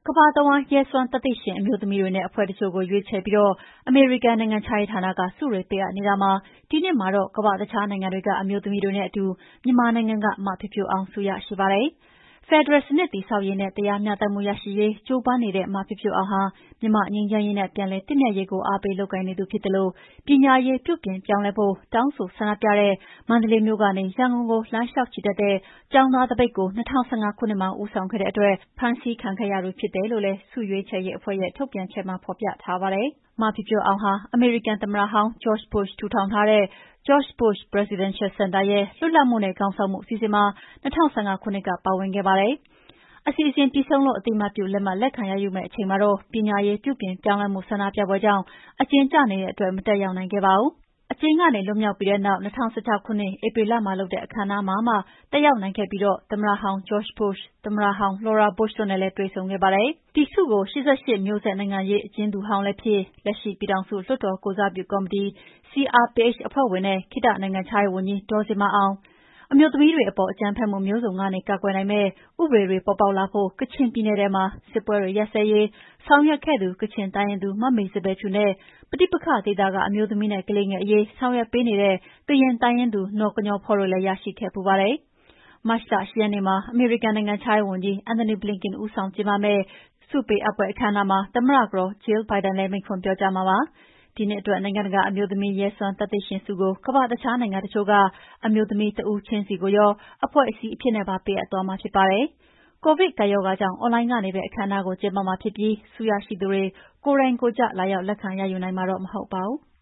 ကမ္ဘာတဝန်းရဲစွမ်းသတ္တိရှင်အမျိုးသမီးတွေနဲ့အဖွဲ့တချို့ကိုရွေးချယ်ပြီးအမေရိကန်နိုင်ငံခြားရေးဌာနကဆုတွေပေးအပ်နေတာမှာဒီနှစ်မှာတော့ကမ္ဘာတခြားနိုင်ငံတွေကအမျိုးသမီးတွေနဲ့အတူမြန်မာနိုင်ငံကမဖြိုးဖြိုးအောင်ဆုရရှိပါတယ်။ဖယ်ဒရယ်စနစ်တည်ဆောက်ရေးနဲ့တရားမျှတမှုရရှိရေးကြိုးပမ်းနေတဲ့မဖြိုးဖြိုးအောင်ဟာမြန်မာငြိမ်းချမ်းရေးနဲ့ပြန်လည်သင့်မြတ်ရေးကိုအားပေးလုပ်ကိုင်နေသူဖြစ်သလိုပညာရေးပြုပြင်ပြောင်းလဲဖို့တောင်းဆိုဆန္ဒပြတဲ့မန္တလေးမြို့ကနေရန်ကုန်ကိုလမ်းလျှောက်ချီတက်တဲ့ကျောင်းသားသပိတ်ကို2015ခုနှစ်မှာဦးဆောင်ခဲ့တဲ့အတွက်ဖမ်းဆီးခံခဲ့ရသူဖြစ်တယ်လို့လည်းဆုရွေးချယ်ရေးအဖွဲ့ရဲ့ထုတ်ပြန်ချက်မှာဖော်ပြထားပါတယ်။မဖြိုးဖြိုးအောင်ဟာအမေရိကန်သမ္မတဟောင်း George Bush ထူထောင်ထားတဲ့ George Bush Presidential Center ရဲ့လွတ်လပ်မှုနဲ့ခေါင်းဆောင်မှုအစီအစဉ်မှာ2015ခုနှစ်ကပါဝင်ခဲ့ပါတယ်။အစီအစဉ်ပြီးဆုံးလို့အသိအမှတ်ပြုလက်မှတ်လက်ခံရယူမယ့်အချိန်မှာတော့ပညာရေးပြုပြင်ပြောင်းလဲမှုဆန္ဒပြပွဲကြောင့်အကျဉ်းကျနေတဲ့အတွက်မတက်ရောက်နိုင်ခဲ့ပါဘူး။အကျဉ်းကနေလွတ်မြောက်ပြီးတဲ့နောက်2016ခုနှစ်ဧပြီလမှာလုပ်တဲ့အခမ်းအနားမှာမှတက်ရောက်နိုင်ခဲ့ပြီးသမ္မတဟောင်း George Bush သမ္မတဟောင်း Laura Bush တို့နဲ့လည်းတွေ့ဆုံခဲ့ပါတယ်။ဒီဆုကို88မျိုးဆက်နိုင်ငံရေးအကျဉ်းသူဟောင်းလည်းဖြစ်လက်ရှိပြည်ထောင်စုလွှတ်တော်ကိုယ်စားပြုကော်မတီ CRPH အဖွဲ့ဝင်နဲ့ခေတ္တနိုင်ငံခြားရေးဝန်ကြီးဒေါ်ဇင်မာအောင်အမျိုးသမီးတွေအပေါ်အကြမ်းဖက်မှုမျိုးစုံကနေကာကွယ်နိုင်မယ့်ဥပဒေတွေပေါ်ပေါက်လာဖို့ကချင်ပြည်နယ်ထဲမှာစစ်ပွဲတွေရပ်စဲရေးဆောင်ရွက်ခဲ့သူကချင်တိုင်းရင်းသူမမေစပယ်ဖြူနဲ့ပဋိပက္ခဒေသကအမျိုးသမီးနဲ့ကလေးငယ်အရေးဆောင်ရွက်ပေးနေတဲ့ကရင်တိုင်းရင်းသူနော်ကညောဖောတို့လည်းရရှိခဲ့ပူပါတယ်။မတ်လ10 ရက်နေ့မှာအမေရိကန်နိုင်ငံခြားရေးဝန်ကြီး Antony Blinken ဦးဆောင်ကျင်းပမယ့်ဆုပေးအပ်ပွဲအခမ်းအနားမှာသမ္မတကတော် Jill Biden လည်းမိန့်ခွန်းပြောကြားမှာပါ။ဒီနှစ်အတွက်နိုင်ငံတကာအမျိုးသမီးရဲစွမ်းသတ္တိရှင်ဆုကိုကမ္ဘာတခြားနိုင်ငံတချို့ကအမျိုးသမီးတဦးချင်းစီကိုရောအဖွဲ့အစည်းအဖြစ်နဲ့ပါပေးအပ်သွားမှာဖြစ်ပါတယ်။ကိုဗစ်ကပ်ရောဂါကြောင့်အွန်လိုင်းကနေပဲအခမ်းအနားကိုကျင်းပမှာဖြစ်ပြီးဆုရရှိသူတွေကိုယ်တိုင်ကိုယ်ကျလာရောက်လက်ခံရယူနိုင်မှာတော့မဟုတ်ပါဘူး။